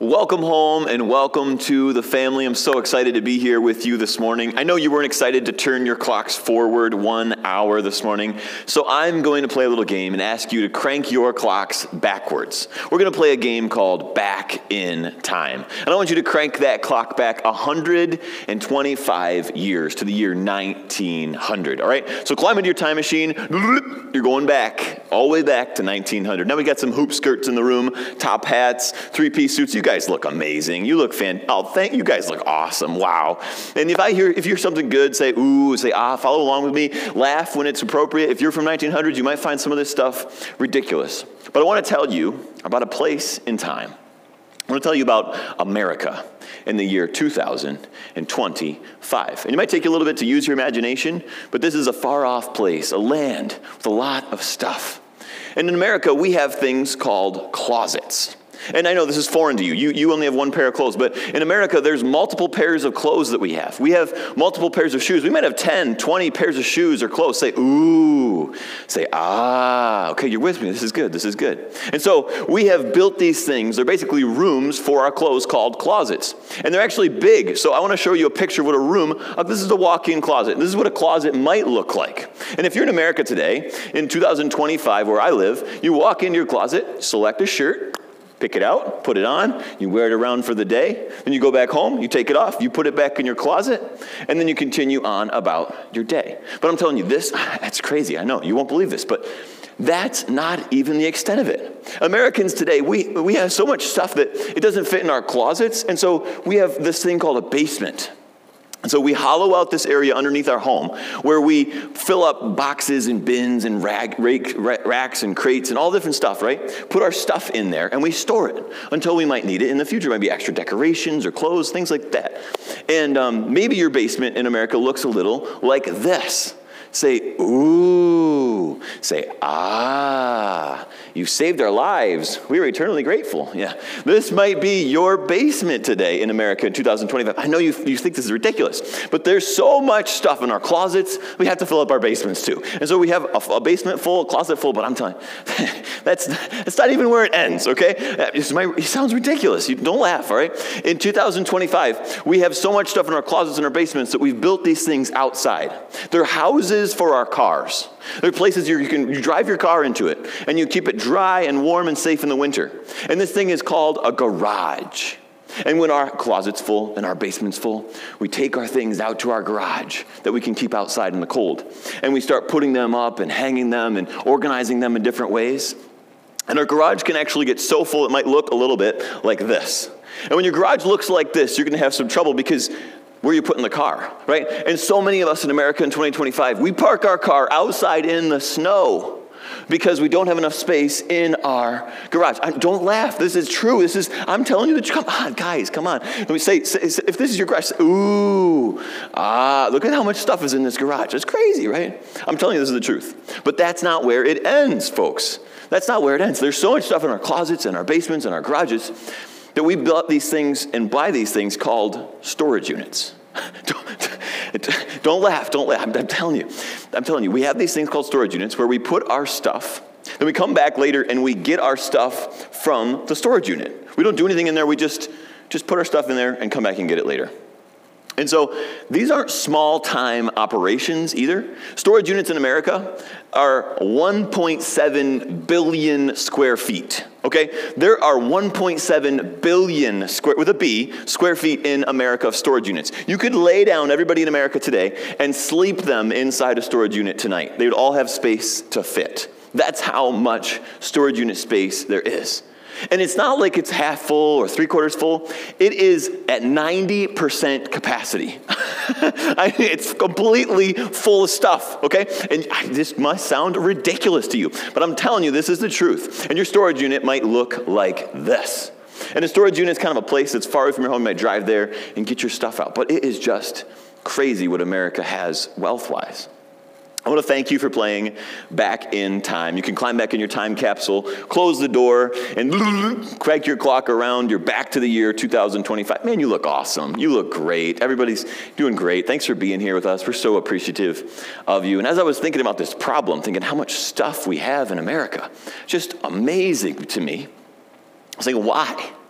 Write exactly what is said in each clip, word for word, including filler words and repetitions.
Welcome home and welcome to the family. I'm so excited to be here with you this morning. I know you weren't excited to turn your clocks forward one hour this morning, so I'm going to play a little game and ask you to crank your clocks backwards. We're going to play a game called Back in Time. And I want you to crank that clock back one hundred twenty-five years to the year nineteen hundred, all right? So climb into your time machine. You're going back, all the way back to nineteen hundred. Now we got some hoop skirts in the room, top hats, three-piece suits. You guys look amazing. You look fan. Oh, thank you guys look awesome. Wow. And if I hear if you're something good, say ooh, say ah, follow along with me. Laugh when it's appropriate. If you're from nineteen hundred, you might find some of this stuff ridiculous. But I want to tell you about a place in time. I want to tell you about America in the year two thousand twenty-five. And it might take you a little bit to use your imagination, but this is a far-off place, a land with a lot of stuff. And in America, we have things called closets. And I know this is foreign to you. You you only have one pair of clothes. But in America, there's multiple pairs of clothes that we have. We have multiple pairs of shoes. We might have ten, twenty pairs of shoes or clothes. Say, ooh. Say, ah. Okay, you're with me. This is good. This is good. And so we have built these things. They're basically rooms for our clothes called closets. And they're actually big. So I want to show you a picture of what a room, uh, this is a walk-in closet. This is what a closet might look like. And if you're in America today, in two thousand twenty-five, where I live, you walk into your closet, select a shirt, pick it out, put it on, you wear it around for the day, then you go back home, you take it off, you put it back in your closet, and then you continue on about your day. But I'm telling you, this, that's crazy, I know, you won't believe this, but that's not even the extent of it. Americans today, we, we have so much stuff that it doesn't fit in our closets, and so we have this thing called a basement. And so we hollow out this area underneath our home where we fill up boxes and bins and rag, rake, racks and crates and all different stuff, right? Put our stuff in there and we store it until we might need it in the future. It might be extra decorations or clothes, things like that. And um, maybe your basement in America looks a little like this. Say, ooh. Say, ah. You saved our lives. We are eternally grateful. Yeah. This might be your basement today in America in two thousand twenty-five. I know you, you think this is ridiculous, but there's so much stuff in our closets, we have to fill up our basements too. And so we have a, a basement full, a closet full, but I'm telling you, that's, that's not even where it ends, okay? It's my, it sounds ridiculous. You don't laugh, all right? In two thousand twenty-five, we have so much stuff in our closets and our basements that we've built these things outside. They're houses for our cars. They're places you can you drive your car into it, and you keep it dry and warm and safe in the winter. And this thing is called a garage. And when our closet's full and our basement's full, we take our things out to our garage that we can keep outside in the cold. And we start putting them up and hanging them and organizing them in different ways. And our garage can actually get so full it might look a little bit like this. And when your garage looks like this, you're going to have some trouble because where are you putting the car, right? And so many of us in America in twenty twenty-five, we park our car outside in the snow because we don't have enough space in our garage. I, don't laugh. This is true. This is, I'm telling you, that, come on, guys, come on. Let me say, say, if this is your garage, say, ooh, ah, look at how much stuff is in this garage. It's crazy, right? I'm telling you, this is the truth. But that's not where it ends, folks. That's not where it ends. There's so much stuff in our closets and our basements and our garages that we build these things and buy these things called storage units. don't, don't laugh, don't laugh. I'm, I'm telling you, I'm telling you, we have these things called storage units where we put our stuff, then we come back later and we get our stuff from the storage unit. We don't do anything in there, we just, just put our stuff in there and come back and get it later. And so these aren't small-time operations either. Storage units in America are one point seven billion square feet, okay? There are one point seven billion, square, with a B, square feet in America of storage units. You could lay down everybody in America today and sleep them inside a storage unit tonight. They would all have space to fit. That's how much storage unit space there is. And it's not like it's half full or three quarters full. It is at ninety percent capacity. I mean, it's completely full of stuff, okay? And this must sound ridiculous to you, but I'm telling you, this is the truth. And your storage unit might look like this. And a storage unit is kind of a place that's far away from your home. You might drive there and get your stuff out. But it is just crazy what America has wealth-wise. I want to thank you for playing Back in Time. You can climb back in your time capsule, close the door, and crank your clock around. You're back to the year two thousand twenty-five. Man, you look awesome. You look great. Everybody's doing great. Thanks for being here with us. We're so appreciative of you. And as I was thinking about this problem, thinking how much stuff we have in America, just amazing to me. I was thinking, why?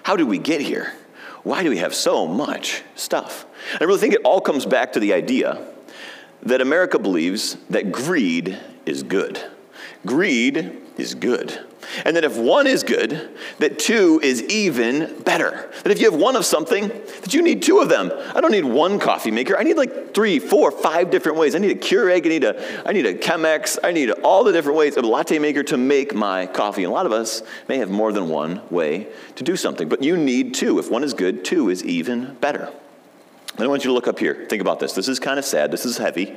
How did we get here? Why do we have so much stuff? And I really think it all comes back to the idea that America believes that greed is good. Greed is good. And that if one is good, that two is even better. That if you have one of something, that you need two of them. I don't need one coffee maker. I need like three, four, five different ways. I need a Keurig. I need a, I need a Chemex. I need all the different ways of a latte maker to make my coffee. And a lot of us may have more than one way to do something. But you need two. If one is good, two is even better. And I want you to look up here. Think about this. This is kind of sad. This is heavy.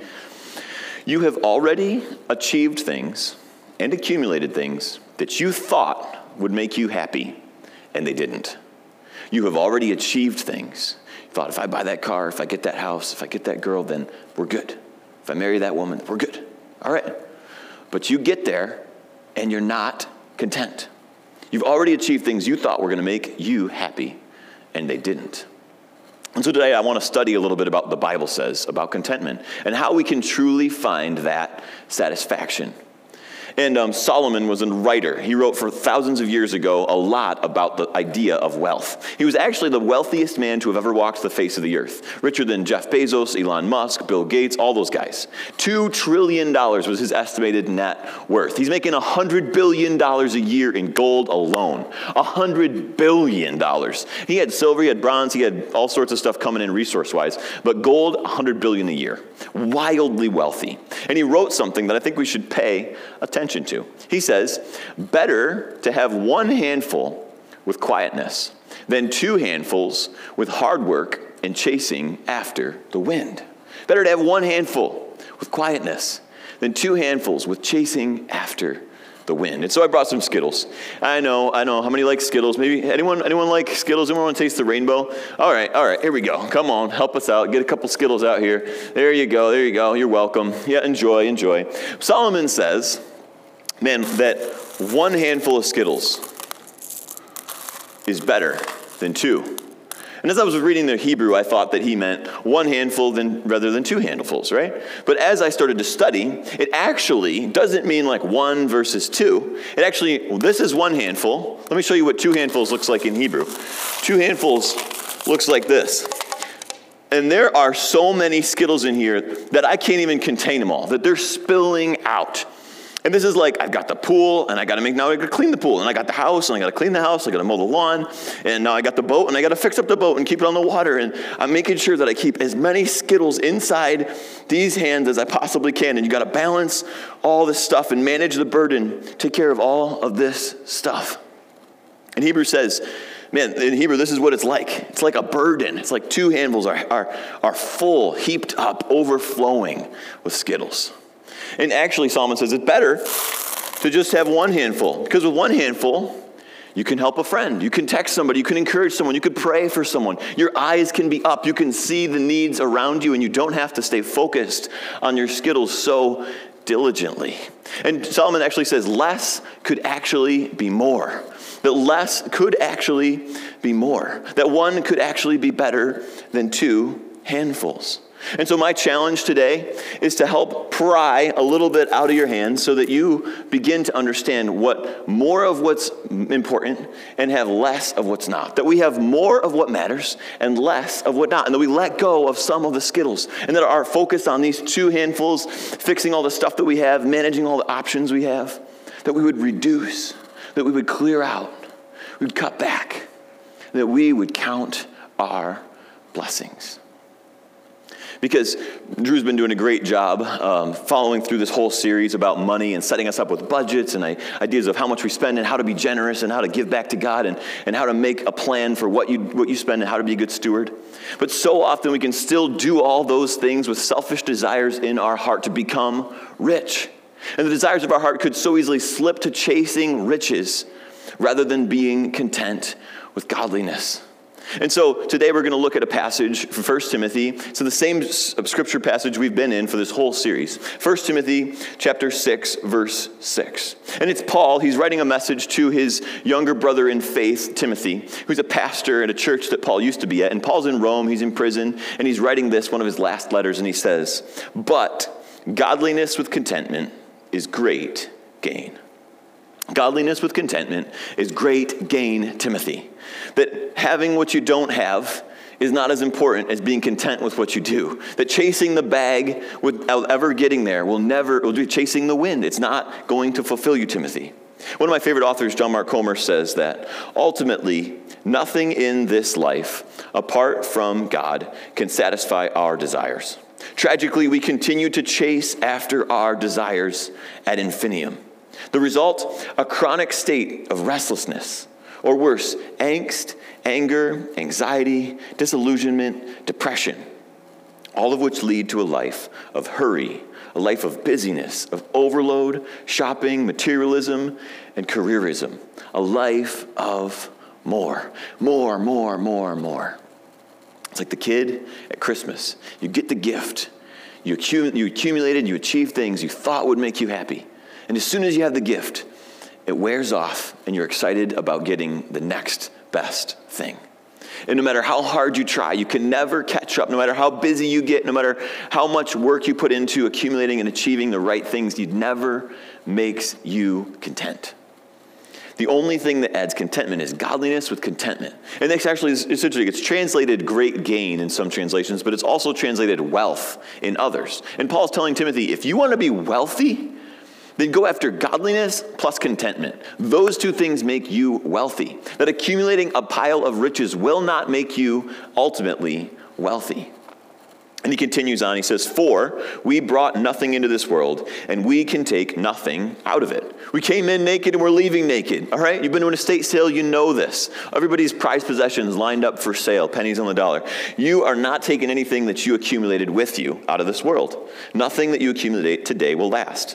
You have already achieved things and accumulated things that you thought would make you happy, and they didn't. You have already achieved things. You thought, if I buy that car, if I get that house, if I get that girl, then we're good. If I marry that woman, we're good. All right. But you get there, and you're not content. You've already achieved things you thought were going to make you happy, and they didn't. And so today I want to study a little bit about what the Bible says about contentment and how we can truly find that satisfaction. And um, Solomon was a writer. He wrote for thousands of years ago a lot about the idea of wealth. He was actually the wealthiest man to have ever walked the face of the earth. Richer than Jeff Bezos, Elon Musk, Bill Gates, all those guys. Two trillion dollars was his estimated net worth. He's making one hundred billion dollars a year in gold alone. one hundred billion dollars. He had silver, he had bronze, he had all sorts of stuff coming in resource-wise. But gold, one hundred billion dollars a year. Wildly wealthy. And he wrote something that I think we should pay attention to. He says, better to have one handful with quietness than two handfuls with hard work and chasing after the wind. Better to have one handful with quietness than two handfuls with chasing after the wind. And so I brought some Skittles. I know, I know. How many like Skittles? Maybe anyone anyone like Skittles? Anyone want to taste the rainbow? All right, all right, here we go. Come on, help us out. Get a couple Skittles out here. There you go, there you go. You're welcome. Yeah, enjoy, enjoy. Solomon says, man, that one handful of Skittles is better than two. And as I was reading the Hebrew, I thought that he meant one handful than, rather than two handfuls, right? But as I started to study, it actually doesn't mean like one versus two. It actually, well, this is one handful. Let me show you what two handfuls looks like in Hebrew. Two handfuls looks like this. And there are so many Skittles in here that I can't even contain them all, that they're spilling out. And this is like, I've got the pool, and I got to make, now I got to clean the pool, and I got the house, and I got to clean the house, I got to mow the lawn, and now I got the boat, and I got to fix up the boat and keep it on the water, and I'm making sure that I keep as many Skittles inside these hands as I possibly can, and you got to balance all this stuff and manage the burden, take care of all of this stuff. And Hebrew says, man, in Hebrew, this is what it's like. It's like a burden. It's like two handfuls are, are, are full, heaped up, overflowing with Skittles. And actually, Solomon says it's better to just have one handful. Because with one handful, you can help a friend. You can text somebody. You can encourage someone. You could pray for someone. Your eyes can be up. You can see the needs around you, and you don't have to stay focused on your Skittles so diligently. And Solomon actually says less could actually be more. That less could actually be more. That one could actually be better than two handfuls. And so my challenge today is to help pry a little bit out of your hands so that you begin to understand what more of what's important and have less of what's not. That we have more of what matters and less of what not. And that we let go of some of the Skittles. And that our focus on these two handfuls, fixing all the stuff that we have, managing all the options we have, that we would reduce, that we would clear out, we would cut back, that we would count our blessings. Because Drew's been doing a great job um, following through this whole series about money and setting us up with budgets and ideas of how much we spend and how to be generous and how to give back to God and, and how to make a plan for what you what you spend and how to be a good steward. But so often we can still do all those things with selfish desires in our heart to become rich. And the desires of our heart could so easily slip to chasing riches rather than being content with godliness. And so today we're going to look at a passage from First Timothy. So the same scripture passage we've been in for this whole series. First Timothy chapter six, verse six. And it's Paul. He's writing a message to his younger brother in faith, Timothy, who's a pastor at a church that Paul used to be at. And Paul's in Rome. He's in prison. And he's writing this, one of his last letters. And he says, "But godliness with contentment is great gain." Godliness with contentment is great gain, Timothy. That having what you don't have is not as important as being content with what you do. That chasing the bag without ever getting there will never, will be chasing the wind. It's not going to fulfill you, Timothy. One of my favorite authors, John Mark Comer, says that ultimately, nothing in this life, apart from God, can satisfy our desires. Tragically, we continue to chase after our desires ad infinitum. The result, a chronic state of restlessness, or worse, angst, anger, anxiety, disillusionment, depression, all of which lead to a life of hurry, a life of busyness, of overload, shopping, materialism, and careerism, a life of more, more, more, more, more. It's like the kid at Christmas. You get the gift. You, accum- you accumulated, you achieved things you thought would make you happy. And as soon as you have the gift, it wears off and you're excited about getting the next best thing. And no matter how hard you try, you can never catch up. No matter how busy you get, no matter how much work you put into accumulating and achieving the right things, it never makes you content. The only thing that adds contentment is godliness with contentment. And this actually is essentially, it's translated great gain in some translations, but it's also translated wealth in others. And Paul's telling Timothy, if you want to be wealthy, then go after godliness plus contentment. Those two things make you wealthy. That accumulating a pile of riches will not make you ultimately wealthy. And he continues on, he says, for we brought nothing into this world, and we can take nothing out of it. We came in naked and we're leaving naked, all right? You've been to an estate sale, you know this. Everybody's prized possessions lined up for sale, pennies on the dollar. You are not taking anything that you accumulated with you out of this world. Nothing that you accumulate today will last.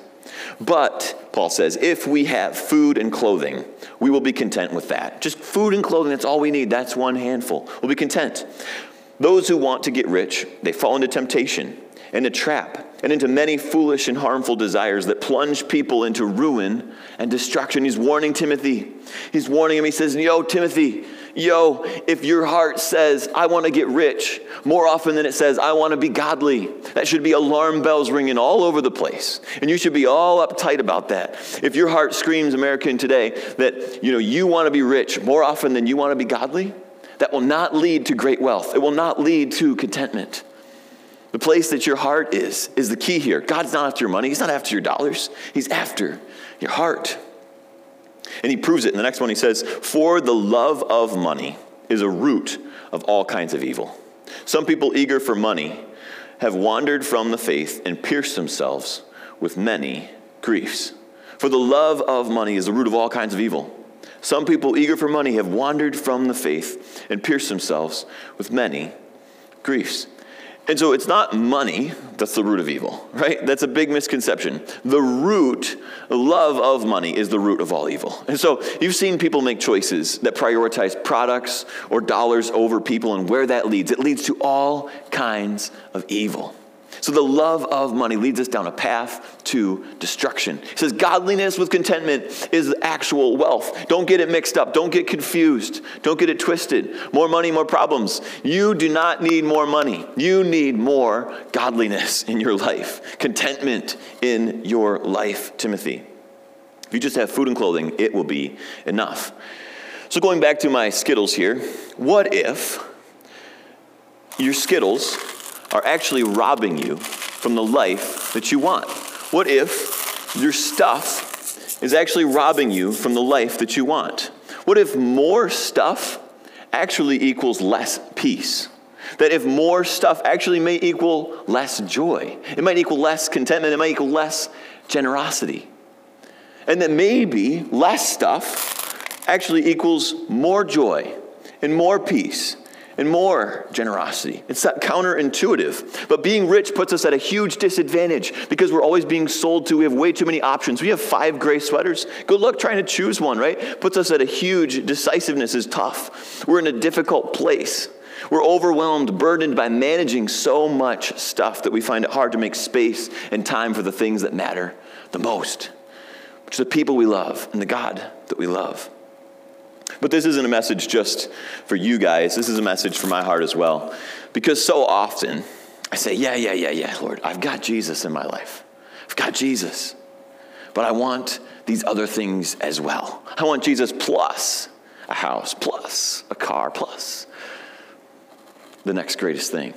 But, Paul says, if we have food and clothing, we will be content with that. Just food and clothing, that's all we need. That's one handful. We'll be content. Those who want to get rich, they fall into temptation, and a trap, and into many foolish and harmful desires that plunge people into ruin and destruction. He's warning Timothy. He's warning him. He says, yo, Timothy, yo, if your heart says, I want to get rich, more often than it says, I want to be godly, that should be alarm bells ringing all over the place. And you should be all uptight about that. If your heart screams, American today, that you know you want to be rich more often than you want to be godly, that will not lead to great wealth. It will not lead to contentment. The place that your heart is, is the key here. God's not after your money. He's not after your dollars. He's after your heart. And he proves it in the next one. He says, for the love of money is a root of all kinds of evil. Some people eager for money have wandered from the faith and pierced themselves with many griefs. For the love of money is the root of all kinds of evil. Some people eager for money have wandered from the faith and pierced themselves with many griefs. And so it's not money that's the root of evil, right? That's a big misconception. The root, the love of money is the root of all evil. And so you've seen people make choices that prioritize products or dollars over people, and where that leads, it leads to all kinds of evil. So the love of money leads us down a path to destruction. He says godliness with contentment is actual wealth. Don't get it mixed up. Don't get confused. Don't get it twisted. More money, more problems. You do not need more money. You need more godliness in your life. Contentment in your life, Timothy. If you just have food and clothing, it will be enough. So going back to my Skittles here, what if your Skittles are actually robbing you from the life that you want? What if your stuff is actually robbing you from the life that you want? What if more stuff actually equals less peace? That if more stuff actually may equal less joy, it might equal less contentment, it might equal less generosity. And that maybe less stuff actually equals more joy and more peace and more generosity. It's that counterintuitive. But being rich puts us at a huge disadvantage because we're always being sold to. We have way too many options. We have five gray sweaters. Good luck trying to choose one, right? Puts us at a huge decisiveness is tough. We're in a difficult place. We're overwhelmed, burdened by managing so much stuff that we find it hard to make space and time for the things that matter the most, which are the people we love and the God that we love. But this isn't a message just for you guys. This is a message for my heart as well. Because so often I say, yeah, yeah, yeah, yeah, Lord, I've got Jesus in my life. I've got Jesus. but I want these other things as well. I want Jesus plus a house, plus a car, plus the next greatest thing,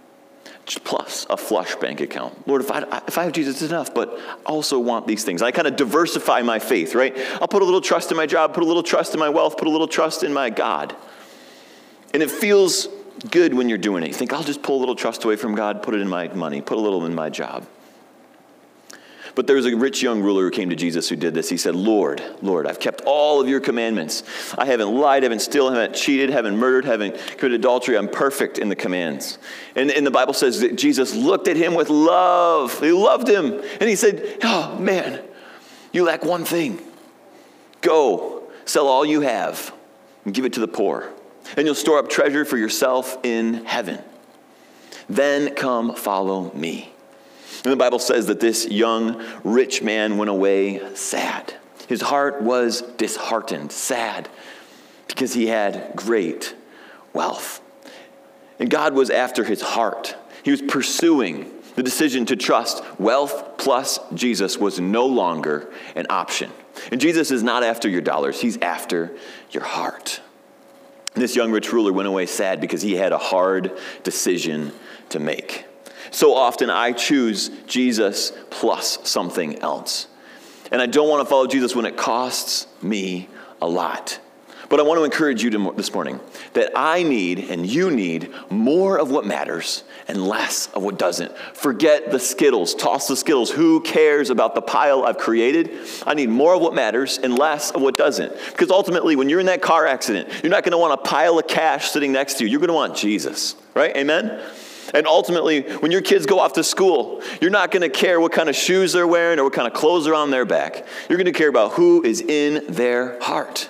plus a flush bank account. Lord, if I, if I have Jesus, it's enough, but I also want these things. I kind of diversify my faith, right? I'll put a little trust in my job, put a little trust in my wealth, put a little trust in my God. And it feels good when you're doing it. You think, I'll just pull a little trust away from God, put it in my money, put a little in my job. But there was a rich young ruler who came to Jesus who did this. He said, Lord, Lord, I've kept all of your commandments. I haven't lied, haven't stolen, haven't cheated, haven't murdered, haven't committed adultery. I'm perfect in the commands. And, and the Bible says that Jesus looked at him with love. He loved him. And he said, oh, man, you lack one thing. Go, sell all you have and give it to the poor. And you'll store up treasure for yourself in heaven. Then come follow me. And the Bible says that this young, rich man went away sad. His heart was disheartened, sad, because he had great wealth. And God was after his heart. He was pursuing the decision to trust wealth plus Jesus was no longer an option. And Jesus is not after your dollars. He's after your heart. This young rich ruler went away sad because he had a hard decision to make. So often I choose Jesus plus something else. And I don't want to follow Jesus when it costs me a lot. But I want to encourage you to, this morning that I need and you need more of what matters and less of what doesn't. Forget the Skittles. Toss the Skittles. Who cares about the pile I've created? I need more of what matters and less of what doesn't. Because ultimately, when you're in that car accident, you're not going to want a pile of cash sitting next to you. You're going to want Jesus, right? Amen? And ultimately, when your kids go off to school, you're not going to care what kind of shoes they're wearing or what kind of clothes are on their back. You're going to care about who is in their heart.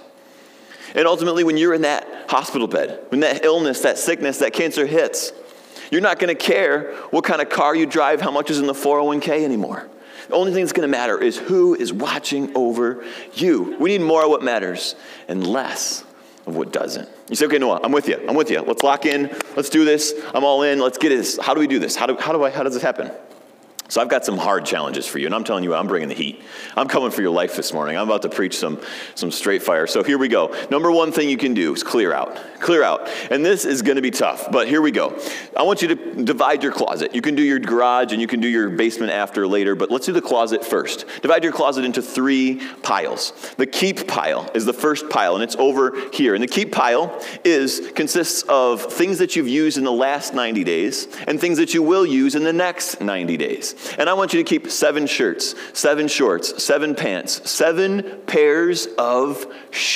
And ultimately, when you're in that hospital bed, when that illness, that sickness, that cancer hits, you're not going to care what kind of car you drive, how much is in the four oh one k anymore. The only thing that's going to matter is who is watching over you. We need more of what matters and less of what doesn't. You say, okay, Noah, I'm with you. I'm with you. Let's lock in. Let's do this. I'm all in. Let's get this. How do we do this? How do, how do I, how does this happen? So I've got some hard challenges for you, and I'm telling you, I'm bringing the heat. I'm coming for your life this morning. I'm about to preach some, some straight fire. So here we go. Number one thing you can do is clear out. Clear out. And this is going to be tough, but here we go. I want you to divide your closet. You can do your garage, and you can do your basement after later, but let's do the closet first. Divide your closet into three piles. The keep pile is the first pile, and it's over here. And the keep pile is consists of things that you've used in the last ninety days and things that you will use in the next ninety days. And I want you to keep seven shirts, seven shorts, seven pants, seven pairs of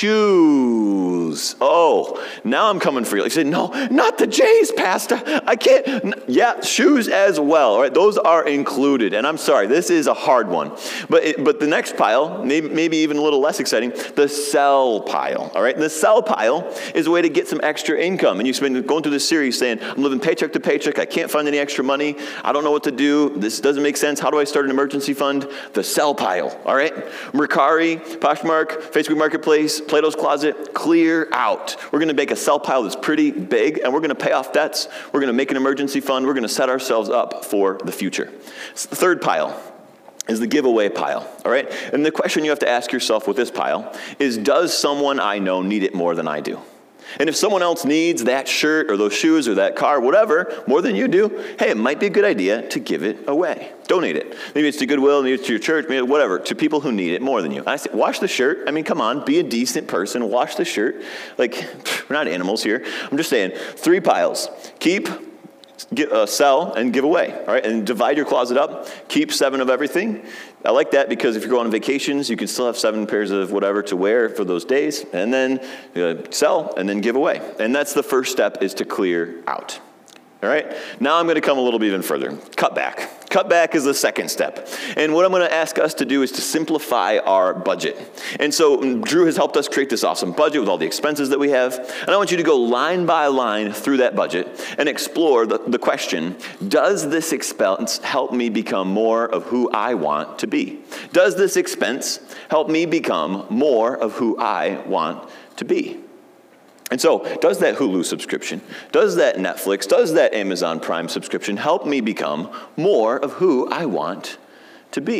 shoes. Oh, now I'm coming for you. You say, no, not the J's, Pastor. I can't. Yeah, shoes as well. All right, those are included. And I'm sorry, this is a hard one. But it, but the next pile, maybe, maybe even a little less exciting, the sell pile. All right, the sell pile is a way to get some extra income. And you've been going through this series saying, I'm living paycheck to paycheck. I can't find any extra money. I don't know what to do. This doesn't make sense. How do I start an emergency fund? The sell pile, all right? Mercari, Poshmark, Facebook Marketplace, Plato's Closet, clear out. We're going to make a sell pile that's pretty big, and we're going to pay off debts. We're going to make an emergency fund. We're going to set ourselves up for the future. The third pile is the giveaway pile, all right? And the question you have to ask yourself with this pile is, does someone I know need it more than I do? And if someone else needs that shirt or those shoes or that car, whatever, more than you do, hey, it might be a good idea to give it away. Donate it. Maybe it's to Goodwill, maybe it's to your church, maybe whatever, to people who need it more than you. And I say, wash the shirt. I mean, come on, be a decent person. Wash the shirt. Like, we're not animals here. I'm just saying, three piles. Keep, Get, uh, sell, and give away, all right? And divide your closet up. Keep seven of everything. I like that because if you're going on vacations, you can still have seven pairs of whatever to wear for those days, and then uh, sell, and then give away. And that's the first step, is to clear out. All right? Now I'm going to come a little bit even further. Cut back. Cut back is the second step. And what I'm going to ask us to do is to simplify our budget. And so Drew has helped us create this awesome budget with all the expenses that we have. And I want you to go line by line through that budget and explore the, the question, does this expense help me become more of who I want to be? Does this expense help me become more of who I want to be? And so, does that Hulu subscription, does that Netflix, does that Amazon Prime subscription help me become more of who I want to be?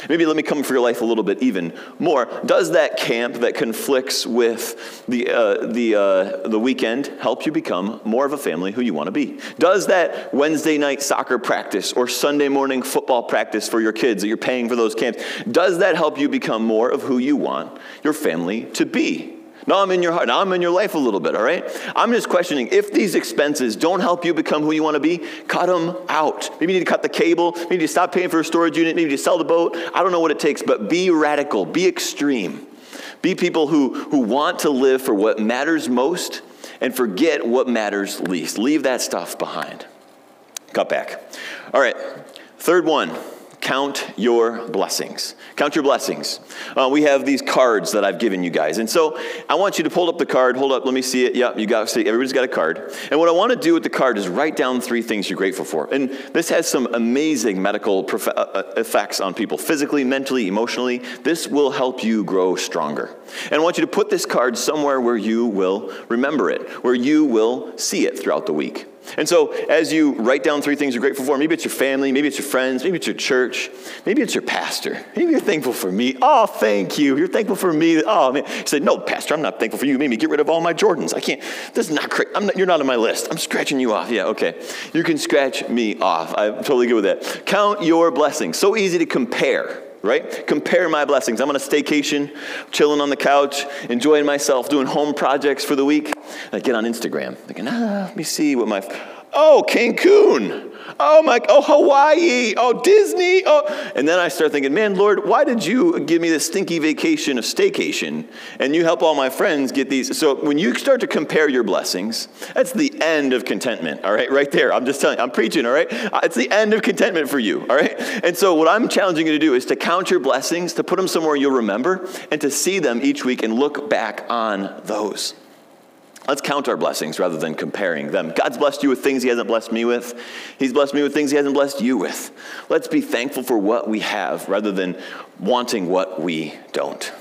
Maybe let me come for your life a little bit even more. Does that camp that conflicts with the uh, the uh, the weekend help you become more of a family who you want to be? Does that Wednesday night soccer practice or Sunday morning football practice for your kids that you're paying for those camps, does that help you become more of who you want your family to be? Now I'm in your heart. Now I'm in your life a little bit, all right? I'm just questioning, if these expenses don't help you become who you want to be, cut them out. Maybe you need to cut the cable. Maybe you need to stop paying for a storage unit. Maybe you need to sell the boat. I don't know what it takes, but be radical. Be extreme. Be people who, who want to live for what matters most and forget what matters least. Leave that stuff behind. Cut back. All right, third one. Count your blessings. Count your blessings. Uh, we have these cards that I've given you guys. And so I want you to pull up the card. Hold up. Let me see it. Yep. You got to see. Everybody's got a card. And what I want to do with the card is write down three things you're grateful for. And this has some amazing medical prof- uh, effects on people, physically, mentally, emotionally. This will help you grow stronger. And I want you to put this card somewhere where you will remember it, where you will see it throughout the week. And so as you write down three things you're grateful for, maybe it's your family, maybe it's your friends, maybe it's your church, maybe it's your pastor. Maybe you're thankful for me. Oh, thank you. You're thankful for me. Oh, man. You said, no, Pastor, I'm not thankful for you. You made me get rid of all my Jordans. I can't. This is not correct. I'm not, you're not on my list. I'm scratching you off. Yeah, okay. You can scratch me off. I'm totally good with that. Count your blessings. So easy to compare. Right? Compare my blessings. I'm on a staycation, chilling on the couch, enjoying myself, doing home projects for the week. I get on Instagram, thinking, ah, let me see what my, oh, Cancun. Oh, my, oh, Hawaii. Oh, Disney. Oh, and then I start thinking, man, Lord, why did you give me this stinky vacation of staycation? And you help all my friends get these. So when you start to compare your blessings, that's the end of contentment. All right, right there. I'm just telling you, I'm preaching. All right. It's the end of contentment for you. All right. And so what I'm challenging you to do is to count your blessings, to put them somewhere you'll remember, and to see them each week and look back on those. Let's count our blessings rather than comparing them. God's blessed you with things he hasn't blessed me with. He's blessed me with things he hasn't blessed you with. Let's be thankful for what we have rather than wanting what we don't.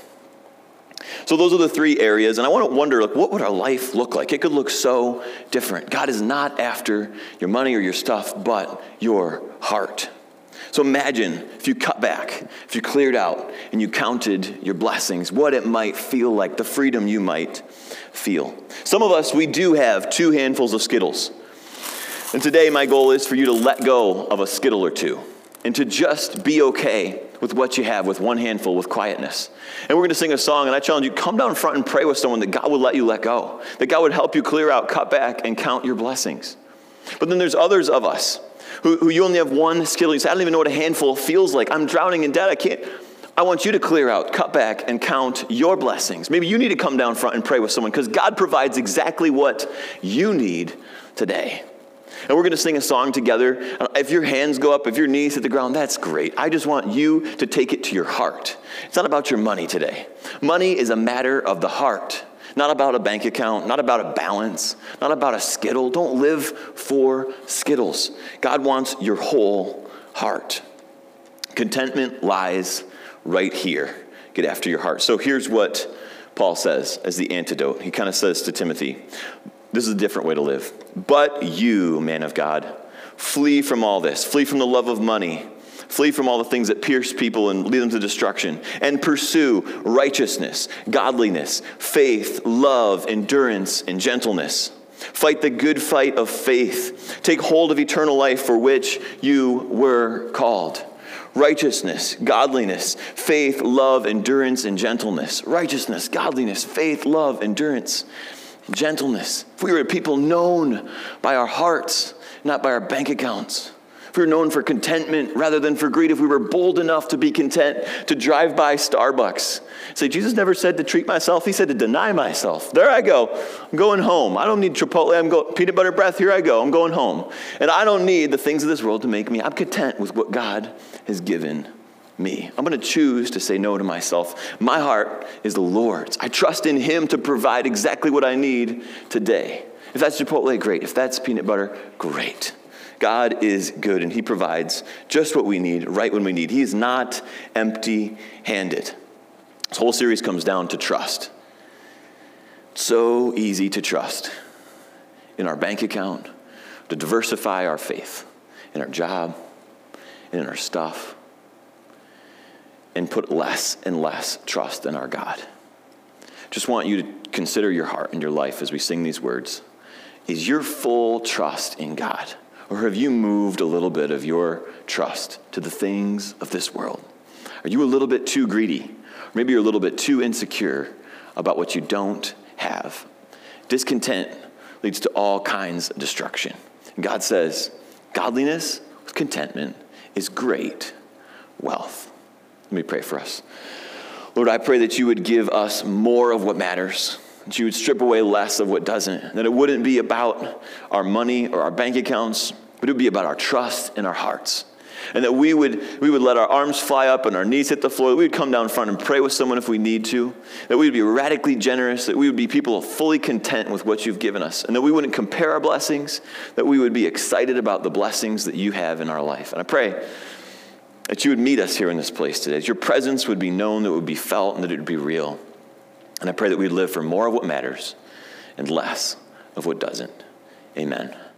So those are the three areas, and I want to wonder, like, what would our life look like? It could look so different. God is not after your money or your stuff, but your heart. So imagine if you cut back, if you cleared out, and you counted your blessings, what it might feel like, the freedom you might feel. Some of us, we do have two handfuls of Skittles. And today my goal is for you to let go of a Skittle or two and to just be okay with what you have, with one handful, with quietness. And we're going to sing a song, and I challenge you, come down front and pray with someone that God would let you let go, that God would help you clear out, cut back, and count your blessings. But then there's others of us who, who you only have one Skittle. You say, I don't even know what a handful feels like. I'm drowning in debt. I can't. I want you to clear out, cut back, and count your blessings. Maybe you need to come down front and pray with someone because God provides exactly what you need today. And we're going to sing a song together. If your hands go up, if your knees hit the ground, that's great. I just want you to take it to your heart. It's not about your money today. Money is a matter of the heart, not about a bank account, not about a balance, not about a Skittle. Don't live for Skittles. God wants your whole heart. Contentment lies right here. Get after your heart. So here's what Paul says as the antidote. He kind of says to Timothy, this is a different way to live. But you, man of God, flee from all this. Flee from the love of money. Flee from all the things that pierce people and lead them to destruction. And pursue righteousness, godliness, faith, love, endurance, and gentleness. Fight the good fight of faith. Take hold of eternal life for which you were called. Righteousness, godliness, faith, love, endurance, and gentleness. Righteousness, godliness, faith, love, endurance, gentleness. If we were people known by our hearts, not by our bank accounts. If we were known for contentment rather than for greed. If we were bold enough to be content to drive by Starbucks. Say, Jesus never said to treat myself. He said to deny myself. There I go. I'm going home. I don't need Chipotle. I'm going peanut butter breath. Here I go. I'm going home. And I don't need the things of this world to make me. I'm content with what God has given me. I'm going to choose to say no to myself. My heart is the Lord's. I trust in him to provide exactly what I need today. If that's Chipotle, great. If that's peanut butter, great. God is good, and he provides just what we need right when we need. He is not empty-handed. This whole series comes down to trust. So easy to trust in our bank account, to diversify our faith, in our job, and in our stuff. and put less and less trust in our God. Just want you to consider your heart and your life as we sing these words. Is your full trust in God? Or have you moved a little bit of your trust to the things of this world? Are you a little bit too greedy? Or maybe you're a little bit too insecure about what you don't have. Discontent leads to all kinds of destruction. And God says, godliness with contentment is great wealth. Let me pray for us. Lord, I pray that you would give us more of what matters, that you would strip away less of what doesn't, that it wouldn't be about our money or our bank accounts, but it would be about our trust in our hearts. And that we would we would let our arms fly up and our knees hit the floor, that we would come down front and pray with someone if we need to, that we would be radically generous, that we would be people fully content with what you've given us, and that we wouldn't compare our blessings, that we would be excited about the blessings that you have in our life. And I pray that you would meet us here in this place today, that your presence would be known, that it would be felt, and that it would be real. And I pray that we'd live for more of what matters and less of what doesn't. Amen.